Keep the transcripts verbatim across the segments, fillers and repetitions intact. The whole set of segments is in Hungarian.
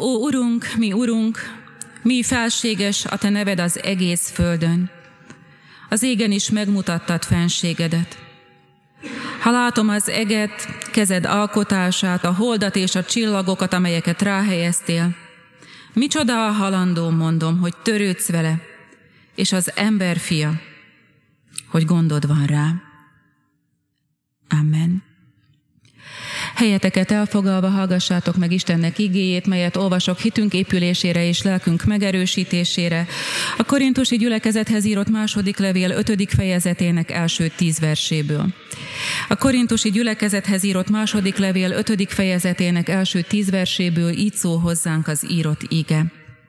Ó, Urunk, mi Urunk, mi felséges a Te neved az egész földön. Az égen is megmutattad fenségedet. Ha látom az eget, kezed alkotását, a holdat és a csillagokat, amelyeket ráhelyeztél, micsoda a halandó, mondom, hogy törődsz vele, és az ember fia, hogy gondod van rá. Amen. Helyeteket elfoglalva hallgassátok meg Istennek igéjét, melyet olvasok hitünk épülésére és lelkünk megerősítésére. A korintusi gyülekezethez írott második levél ötödik fejezetének első tíz verséből. A korintusi gyülekezethez írott második levél ötödik fejezetének első tíz verséből így szól hozzánk az írott ige.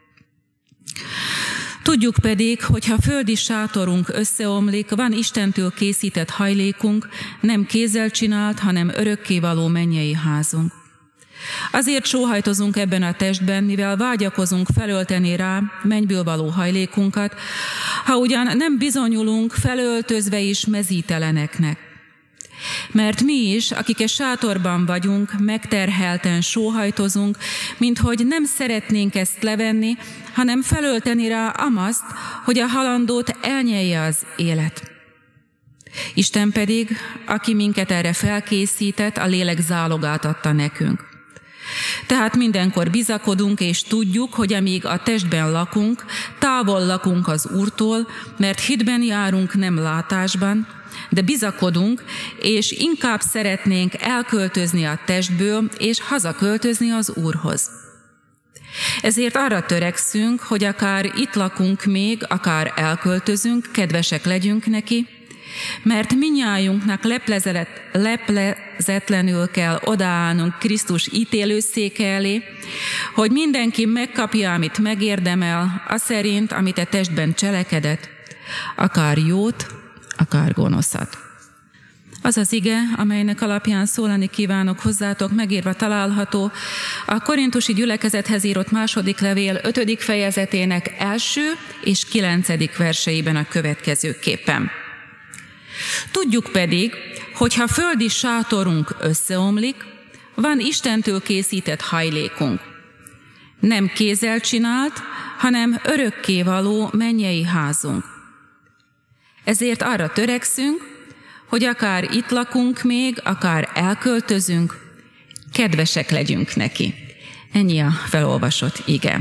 Tudjuk pedig, hogy ha földi sátorunk összeomlik, van Istentől készített hajlékunk, nem kézzel csinált, hanem örökkévaló mennyei házunk. Azért sóhajtozunk ebben a testben, mivel vágyakozunk felölteni rá mennyből való hajlékunkat, ha ugyan nem bizonyulunk felöltözve is mezíteleneknek. Mert mi is, akik egy sátorban vagyunk, megterhelten sóhajtozunk, minthogy nem szeretnénk ezt levenni, hanem felölteni rá amaszt, hogy a halandót elnyelje az élet. Isten pedig, aki minket erre felkészített, a lélek zálogát adta nekünk. Tehát mindenkor bizakodunk és tudjuk, hogy amíg a testben lakunk, távol lakunk az Úrtól, mert hitben járunk, nem látásban, de bizakodunk, és inkább szeretnénk elköltözni a testből, és hazaköltözni az Úrhoz. Ezért arra törekszünk, hogy akár itt lakunk még, akár elköltözünk, kedvesek legyünk neki, mert mindnyájunknak leplezetlenül kell odaállnunk Krisztus ítélőszéke elé, hogy mindenki megkapja, amit megérdemel, aszerint, amit a testben cselekedett, akár jót, akár gonoszat. Az az ige, amelynek alapján szólani kívánok hozzátok, megírva található a korintusi gyülekezethez írott második levél ötödik fejezetének első és kilencedik verseiben a következőképpen. Tudjuk pedig, hogy ha földi sátorunk összeomlik, van Istentől készített hajlékunk. Nem kézzel csinált, hanem örökkévaló mennyei házunk. Ezért arra törekszünk, hogy akár itt lakunk még, akár elköltözünk, kedvesek legyünk neki. Ennyi a felolvasott ige.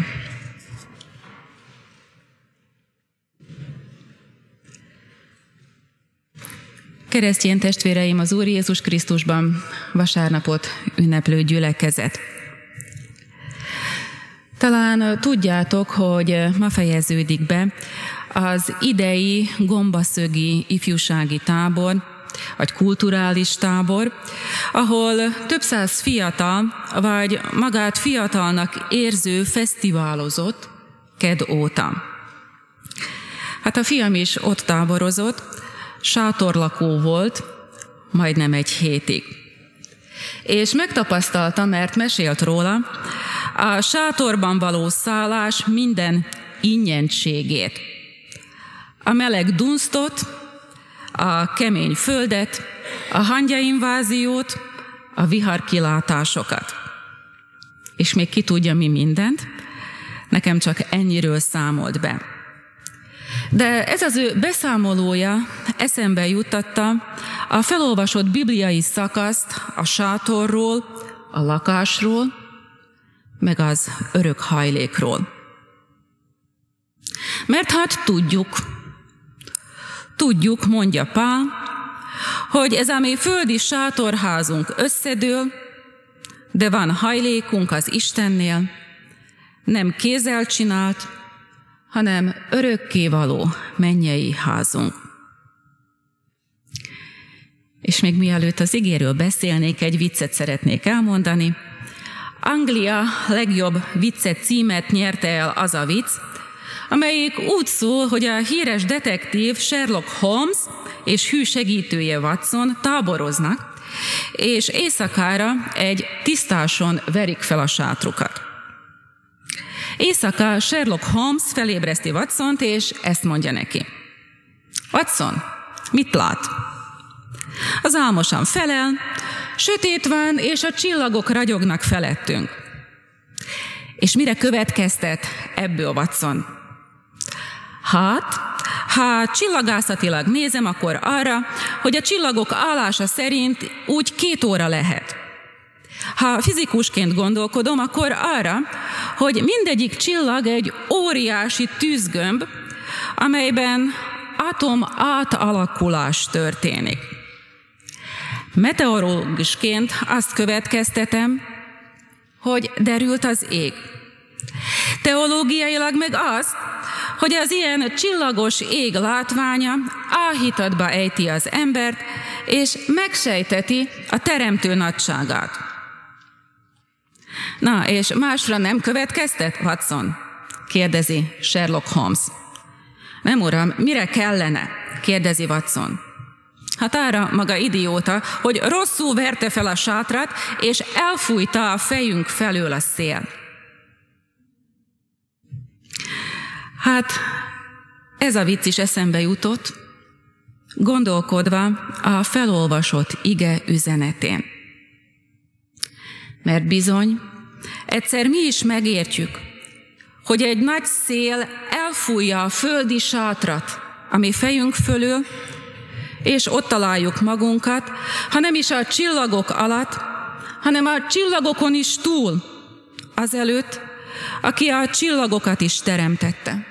Keresztény testvéreim, az Úr Jézus Krisztusban vasárnapot ünneplő gyülekezet. Talán tudjátok, hogy ma fejeződik be az idei gombaszögi ifjúsági tábor, vagy kulturális tábor, ahol több száz fiatal, vagy magát fiatalnak érző fesztiválozott kedd óta. Hát a fiam is ott táborozott, sátorlakó volt, majdnem egy hétig. És megtapasztalta, mert mesélt róla, a sátorban való szállás minden ingyenségét. A meleg dunsztot, a kemény földet, a hangyainváziót, a viharkilátásokat. És még ki tudja mi mindent, nekem csak ennyiről számolt be. De ez az ő beszámolója eszembe juttatta a felolvasott bibliai szakaszt a sátorról, a lakásról, meg az örök hajlékról. Mert hát tudjuk, tudjuk, mondja Pál, hogy ez a mi földi sátorházunk összedől, de van hajlékunk az Istennél, nem kézzel csinált, hanem örökkévaló mennyei házunk. És még mielőtt az igéről beszélnék, egy viccet szeretnék elmondani. Anglia legjobb vicce címet nyerte el az a vicc, amelyik úgy szól, hogy a híres detektív Sherlock Holmes és hű segítője Watson táboroznak, és éjszakára egy tisztáson verik fel a sátrukat. Éjszaka Sherlock Holmes felébreszti Watsont, és ezt mondja neki. Watson, mit lát? Az álmosan felel, sötét van, és a csillagok ragyognak felettünk. És mire következtet ebből Watson? Hát, ha csillagászatilag nézem, akkor arra, hogy a csillagok állása szerint úgy két óra lehet. Ha fizikusként gondolkodom, akkor arra, hogy mindegyik csillag egy óriási tűzgömb, amelyben atom átalakulás történik. Meteorológusként azt következtetem, hogy derült az ég. Teológiailag meg azt, hogy az ilyen csillagos ég látványa áhítatba ejti az embert, és megsejteti a teremtő nagyságát. Na, és másra nem következtet, Watson? Kérdezi Sherlock Holmes. Nem, uram, mire kellene? Kérdezi Watson. Hát arra maga idióta, hogy rosszul verte fel a sátrat, és elfújta a fejünk felől a szél. Hát ez a vicc is eszembe jutott, gondolkodva a felolvasott ige üzenetén. Mert bizony, egyszer mi is megértjük, hogy egy nagy szél elfújja a földi sátrat, ami fejünk fölül, és ott találjuk magunkat, ha nem is a csillagok alatt, hanem a csillagokon is túl, azelőtt, aki a csillagokat is teremtette.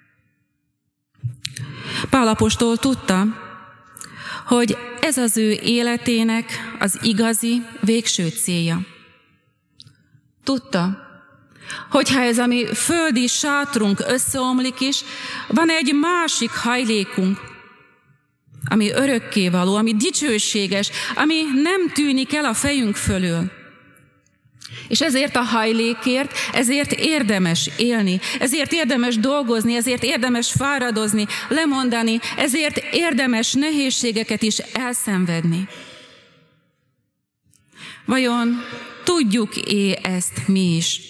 Pál apostol tudta, hogy ez az ő életének az igazi, végső célja. Tudta, hogyha ez a mi földi sátrunk összeomlik is, van egy másik hajlékunk, ami örökkévaló, ami dicsőséges, ami nem tűnik el a fejünk fölül. És ezért a hajlékért, ezért érdemes élni, ezért érdemes dolgozni, ezért érdemes fáradozni, lemondani, ezért érdemes nehézségeket is elszenvedni. Vajon tudjuk-e ezt mi is?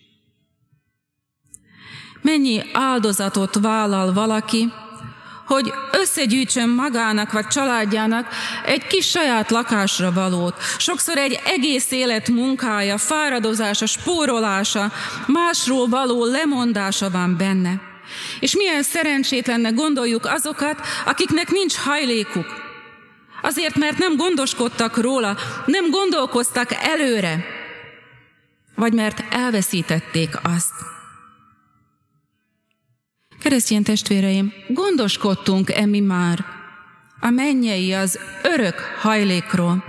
Mennyi áldozatot vállal valaki, hogy összegyűjtsön magának vagy családjának egy kis saját lakásra valót. Sokszor egy egész élet munkája, fáradozása, spórolása, másról való lemondása van benne. És milyen szerencsétlenne gondoljuk azokat, akiknek nincs hajlékuk. Azért, mert nem gondoskodtak róla, nem gondolkoztak előre, vagy mert elveszítették azt. Keresztény testvéreim, gondoskodtunk-e mi már a mennyei, az örök hajlékról?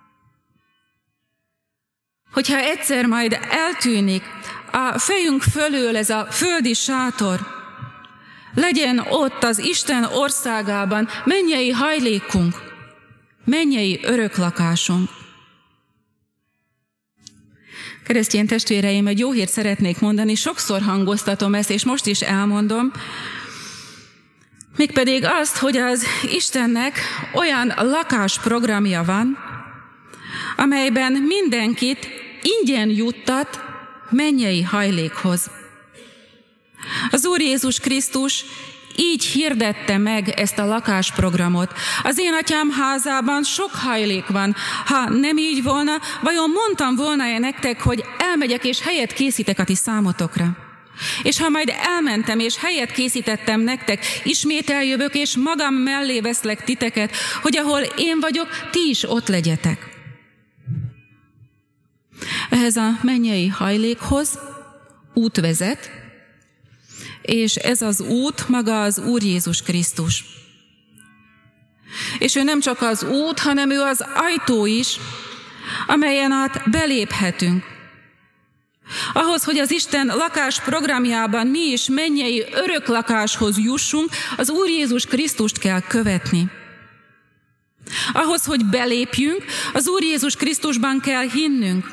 Hogyha egyszer majd eltűnik a fejünk fölül ez a földi sátor, legyen ott az Isten országában mennyei hajlékunk, mennyei örök lakásunk. Keresztény testvéreim, egy jó hírt szeretnék mondani, sokszor hangoztatom ezt, és most is elmondom, mégpedig azt, hogy az Istennek olyan lakásprogramja van, amelyben mindenkit ingyen juttat mennyei hajlékhoz. Az Úr Jézus Krisztus így hirdette meg ezt a lakásprogramot. Az én atyám házában sok hajlék van. Ha nem így volna, vajon mondtam volna-e nektek, hogy elmegyek és helyet készítek a ti számotokra? És ha majd elmentem és helyet készítettem nektek, ismét eljövök és magam mellé veszlek titeket, hogy ahol én vagyok, ti is ott legyetek. Ehhez a mennyei hajlékhoz út vezet, és ez az út maga az Úr Jézus Krisztus. És ő nem csak az út, hanem ő az ajtó is, amelyen át beléphetünk. Ahhoz, hogy az Isten lakás programjában mi is mennyei örök lakáshoz jussunk, az Úr Jézus Krisztust kell követni. Ahhoz, hogy belépjünk, az Úr Jézus Krisztusban kell hinnünk.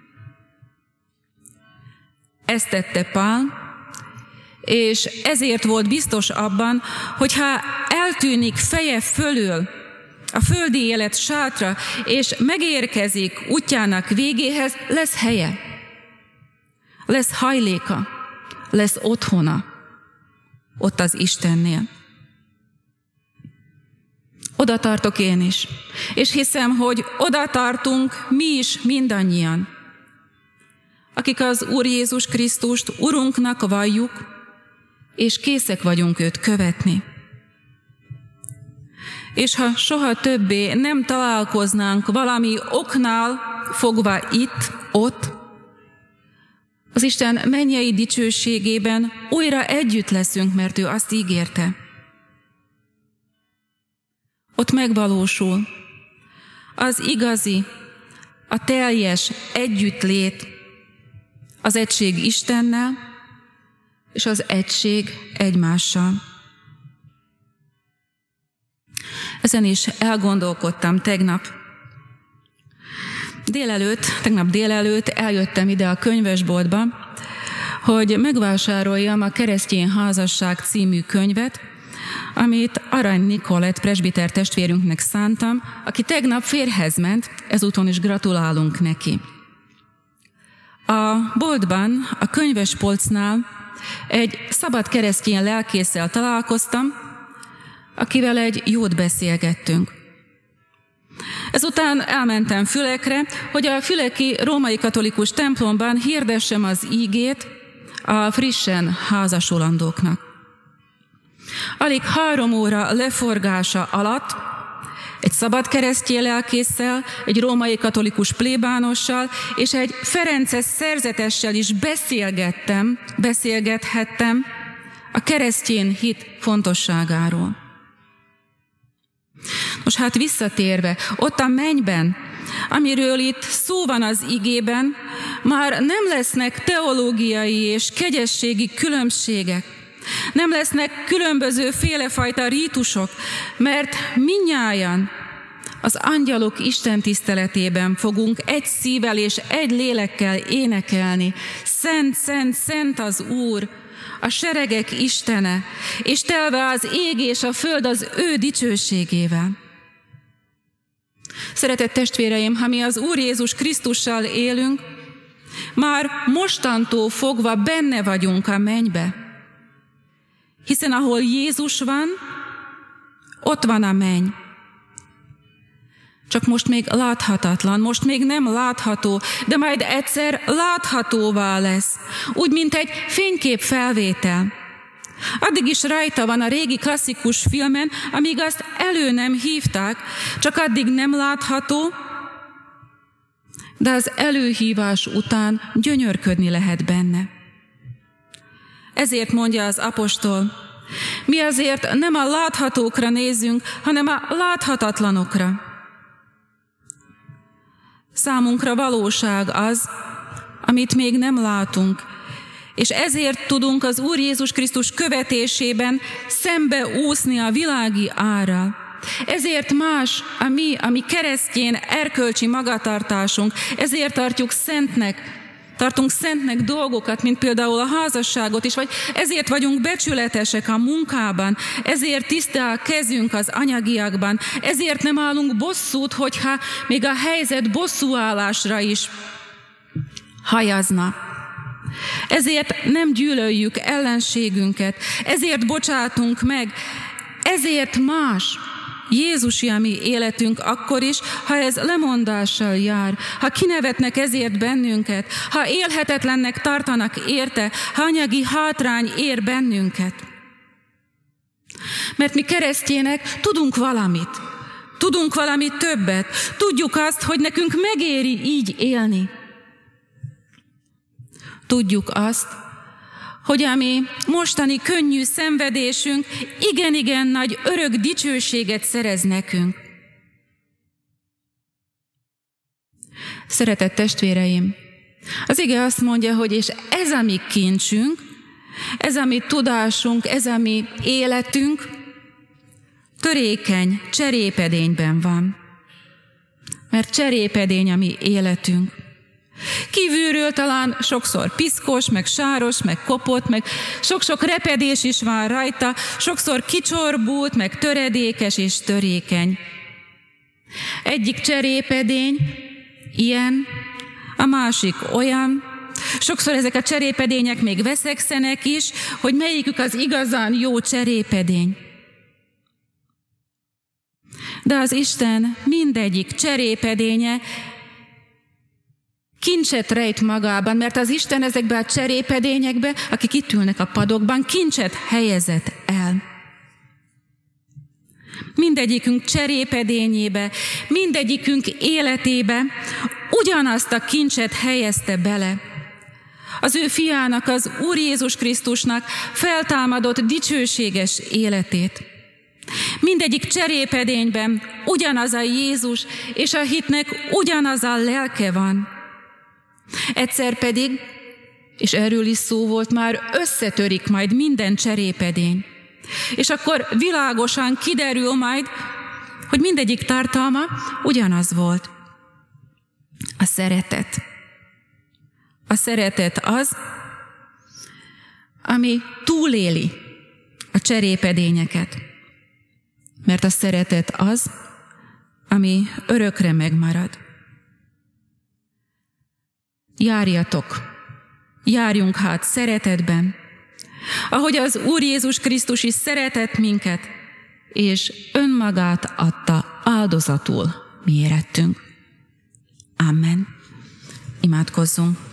Ezt tette Pál, és ezért volt biztos abban, hogy ha eltűnik feje fölül a földi élet sátra, és megérkezik útjának végéhez, lesz helye, lesz hajléka, lesz otthona, ott az Istennél. Oda tartok én is, és hiszem, hogy oda tartunk mi is mindannyian. akik az Úr Jézus Krisztust Urunknak valljuk, és készek vagyunk őt követni. És ha soha többé nem találkoznánk valami oknál fogva itt, ott, az Isten mennyei dicsőségében újra együtt leszünk, mert ő azt ígérte. Ott megvalósul az igazi, a teljes együttlét, az egység Istennel, és az egység egymással. Ezen is elgondolkodtam tegnap. Délelőtt, tegnap délelőtt eljöttem ide a könyvesboltba, hogy megvásároljam a Keresztény házasság című könyvet, amit Arany Nikolett presbiter testvérünknek szántam, aki tegnap férjhez ment, ezúton is gratulálunk neki. A boltban, a könyvespolcnál egy szabad keresztény lelkésszel találkoztam, akivel egy jót beszélgettünk. Ezután elmentem Fülekre, hogy a füleki római katolikus templomban hirdessem az ígét a frissen házasulandóknak. Alig három óra leforgása alatt egy szabad keresztény lelkésszel, egy római katolikus plébánossal és egy ferences szerzetessel is beszélgettem, beszélgethettem a keresztény hit fontosságáról. Most hát visszatérve, ott a mennyben, amiről itt szó van az igében, már nem lesznek teológiai és kegyességi különbségek, nem lesznek különböző félefajta rítusok, mert mindnyájan az angyalok Isten tiszteletében fogunk egy szívvel és egy lélekkel énekelni. Szent, szent, szent az Úr, a seregek Istene, és telve az ég és a föld az ő dicsőségével. Szeretett testvéreim, ha mi az Úr Jézus Krisztussal élünk, már mostantól fogva benne vagyunk a mennybe. Hiszen ahol Jézus van, ott van a menny. Csak most még láthatatlan, most még nem látható, de majd egyszer láthatóvá lesz, úgy, mint egy fénykép felvétel. Addig is rajta van a régi klasszikus filmen, amíg azt elő nem hívták, csak addig nem látható, de az előhívás után gyönyörködni lehet benne. Ezért mondja az apostol, mi azért nem a láthatókra nézünk, hanem a láthatatlanokra. Számunkra valóság az, amit még nem látunk, és ezért tudunk az Úr Jézus Krisztus követésében szembe úszni a világi árral. Ezért más a mi, a mi keresztény erkölcsi magatartásunk, ezért tartjuk szentnek, tartunk szentnek dolgokat, mint például a házasságot is, vagy ezért vagyunk becsületesek a munkában, ezért tisztel a kezünk az anyagiakban, ezért nem állunk bosszút, hogyha még a helyzet bosszúállásra is hajazna. Ezért nem gyűlöljük ellenségünket, ezért bocsátunk meg, ezért más Jézusi a mi életünk akkor is, ha ez lemondással jár, ha kinevetnek ezért bennünket, ha élhetetlennek tartanak érte, ha anyagi hátrány ér bennünket. Mert mi keresztjének tudunk valamit, tudunk valami többet, tudjuk azt, hogy nekünk megéri így élni. Tudjuk azt, hogy a mi mostani könnyű szenvedésünk igen-igen nagy örök dicsőséget szerez nekünk. Szeretett testvéreim, az ige azt mondja, hogy és ez a mi kincsünk, ez a mi tudásunk, ez a mi életünk törékeny cserépedényben van. Mert cserépedény a mi életünk. Kívülről talán sokszor piszkos, meg sáros, meg kopott, meg sok-sok repedés is van rajta, sokszor kicsorbult, meg töredékes és törékeny. Egyik cserépedény ilyen, a másik olyan. Sokszor ezek a cserépedények még veszekszenek is, hogy melyikük az igazán jó cserépedény. De az Isten mindegyik cserépedénye kincset rejt magában, mert az Isten ezekben a cserépedényekben, akik itt ülnek a padokban, kincset helyezett el. Mindegyikünk cserépedényébe, mindegyikünk életébe ugyanazt a kincset helyezte bele. Az ő fiának, az Úr Jézus Krisztusnak feltámadott dicsőséges életét. Mindegyik cserépedényben ugyanaz a Jézus, és a hitnek ugyanaz a lelke van. Egyszer pedig, és erről is szó volt már, összetörik majd minden cserépedény. És akkor világosan kiderül majd, hogy mindegyik tartalma ugyanaz volt. A szeretet. A szeretet az, ami túléli a cserépedényeket. Mert a szeretet az, ami örökre megmarad. Járjatok, járjunk hát szeretetben, ahogy az Úr Jézus Krisztus is szeretett minket, és önmagát adta áldozatul mi érettünk. Amen. Imádkozzunk.